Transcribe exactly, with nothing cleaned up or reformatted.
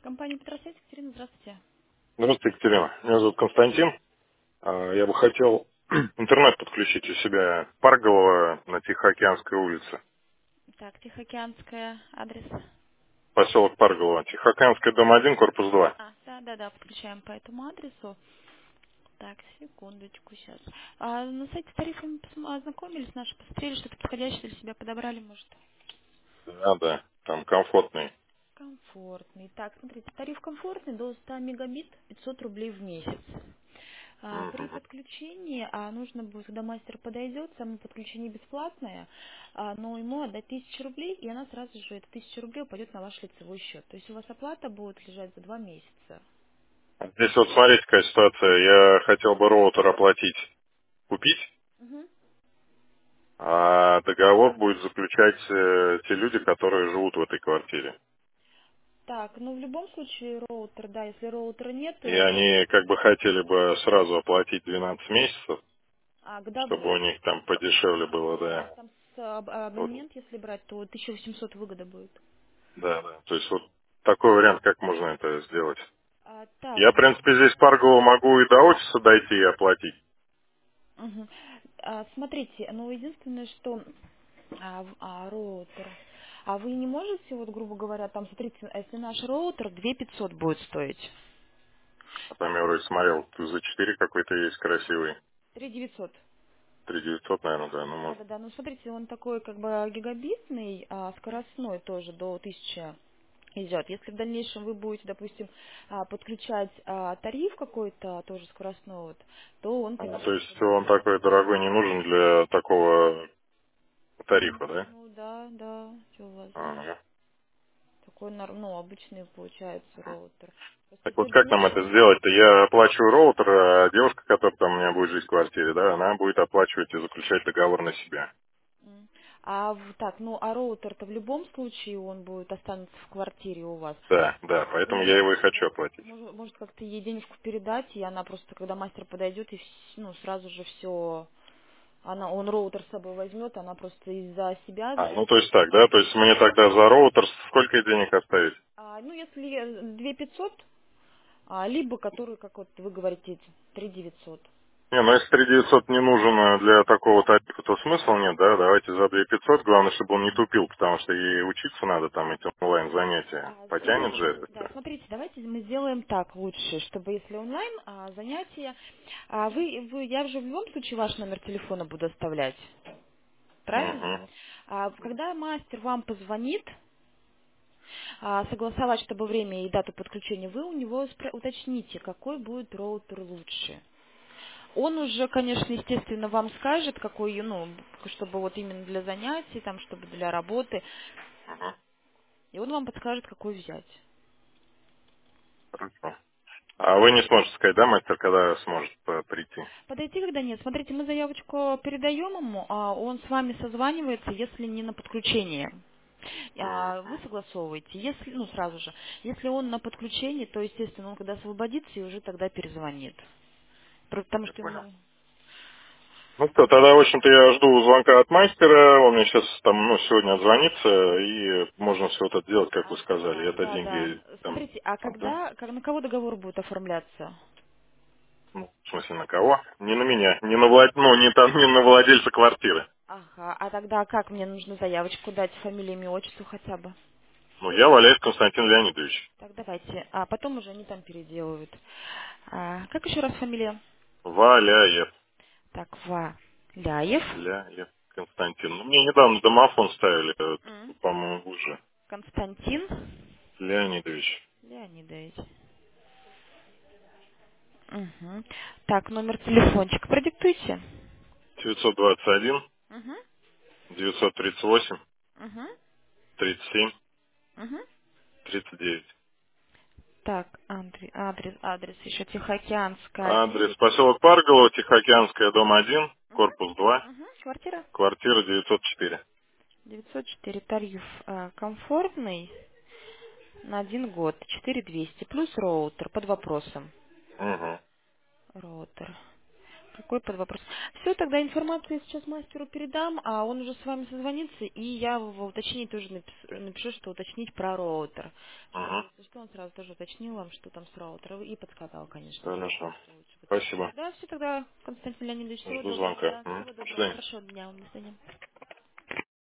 Компания Петросвет, Екатерина, здравствуйте. Здравствуйте, Екатерина. Меня зовут Константин. А, Я бы хотел интернет подключить у себя Парголово на Тихоокеанской улице. Так, Тихоокеанская, адрес. Поселок Парголово. Тихоокеанская, дом один, корпус два. А, да, да, да, подключаем по этому адресу. Так, секундочку, сейчас. А на сайте с тарифами посма- ознакомились наши, посмотрели, что-то подходящее для себя подобрали, может? Да, да. Там комфортный. Комфортный. Так, смотрите, тариф комфортный до ста мегабит, пятьсот рублей в месяц. А, при Мгм. подключении а, нужно будет, когда мастер подойдет, само подключение бесплатное, а, но ему отдать тысячу рублей, и она сразу же, эта тысяча рублей упадет на ваш лицевой счет. То есть у вас оплата будет лежать за два месяца. Здесь вот смотрите, какая ситуация. Я хотел бы роутер оплатить, купить, Мгм. а договор будет заключать э, те люди, которые живут в этой квартире. Так, ну в любом случае роутер, да, если роутера нет, И то они как бы хотели бы сразу оплатить двенадцать месяцев, а, чтобы у годовой. них там подешевле было, У вас да. там с, а, а, Вот. абонемент, если брать, то тысяча восемьсот выгода будет. Да, да. То есть вот такой вариант, как можно это сделать. А, так, Я, в принципе, здесь в Паргово могу и до офиса дойти и оплатить. мгм. А, смотрите, ну единственное, что а, в- а, роутер. А вы не можете, вот грубо говоря, там, смотрите, а если наш роутер две пятьсот будет стоить. А там я вроде смотрел, за четыре какой-то есть красивый. три девятьсот. Три девятьсот, наверное, да, ну Да, может. да, да. Ну смотрите, он такой как бы гигабитный, а скоростной тоже до тысячи идет. Если в дальнейшем вы будете, допустим, а, подключать а, тариф какой-то, тоже скоростной, вот, то он, А, то конечно, есть подороже. он такой дорогой не нужен для такого Ну, тарифа, да? ну да, да, что у вас Ага. такой, нар- ну, обычный получается роутер. Просто Так если вот в как нам дальнейшем... это сделать-то? Я оплачиваю роутер, а девушка, которая там у меня будет жить в квартире, да, она будет оплачивать и заключать договор на себя. М. А в- так, ну, а роутер-то в любом случае он будет останется в квартире у вас. Да, да, А вы поэтому не я его и можете, хочу может, оплатить. может, может, как-то ей денежку передать, и она просто, когда мастер подойдет, и вс- ну, сразу же все, она, он роутер с собой возьмет, она просто из-за себя, А, ну то есть так, да? То есть мне тогда за роутер сколько денег оставить? а, ну, если две пятьсот, а, либо который, как вот вы говорите, три девятьсот. Не, ну если три девятьсот не нужен э, для такого тарифа, то смысла нет, да? Давайте за две пятьсот, главное, чтобы он не тупил, потому что ей учиться надо там эти онлайн занятия. А, Потянет смотрите, же да, это да, все. смотрите, давайте мы сделаем так лучше, чтобы если онлайн а, занятия, а, вы, вы, я же в любом случае ваш номер телефона буду оставлять, правильно? Угу. А, когда мастер вам позвонит, а, согласовать, чтобы время и дату подключения, вы у него спро- уточните, какой будет роутер лучше. Он уже, конечно, естественно, вам скажет, какой, ну, чтобы вот именно для занятий, там, чтобы для работы, и он вам подскажет, какой взять. Хорошо. А вы не сможете сказать, да, мастер, когда сможет э, прийти? Подойти, когда нет. Смотрите, мы заявочку передаем ему, а он с вами созванивается, если не на подключение. А Вы Мгм. согласовываете. Если, ну, сразу же. Если он на подключении, то, естественно, он когда освободится и уже тогда перезвонит. Потому Я что понял. ему... Ну что, тогда, в общем-то, я жду звонка от мастера, он мне сейчас там, ну, сегодня отзвонится, и можно все это делать, как вы А, сказали. да, Это да, да. деньги там, Смотрите, а ага. когда, как, на кого договор будет оформляться? Ну, в смысле, на кого? Не на меня, не на влад... ну, не, там, не на владельца квартиры. Ага, а тогда как мне нужно заявочку дать, фамилию, имя, отчество хотя бы? Ну, я Валяев Константин Леонидович. Так, давайте. А потом уже они там переделывают. А, как еще раз фамилия? Валяев. Так, Валяев. Ляев Константин. Ну, мне недавно домофон ставили, вот, М. по-моему, уже. Константин Леонидович. Леонидович. Угу. Так, номер телефончика продиктуйте. девятьсот двадцать один, Угу. девятьсот тридцать восемь, Угу. тридцать семь, Угу. тридцать девять. Так, Андрей, адрес, адрес еще Тихоокеанская, Адрес девять. поселок Парголово, Тихоокеанская, дом один, Угу. корпус два, Угу. Квартира квартира девятьсот четыре. девятьсот четыре. Тариф а, комфортный на один год. четыре двести. Плюс роутер под вопросом. Угу. Роутер. Какой под вопрос? Все, тогда информацию я сейчас мастеру передам, а он уже с вами созвонится, и я в уточнении тоже напис- напишу, что уточнить про роутер. Чтобы, Угу. если что он сразу тоже уточнил вам, что там с роутера, и подсказал, конечно же, Хорошо. что лучше подключить. Спасибо. Да, все тогда, Константин Леонидович, всего Жду доброго, звонка. да, М? всего До доброго, свидания. хорошего дня вам, до свидания.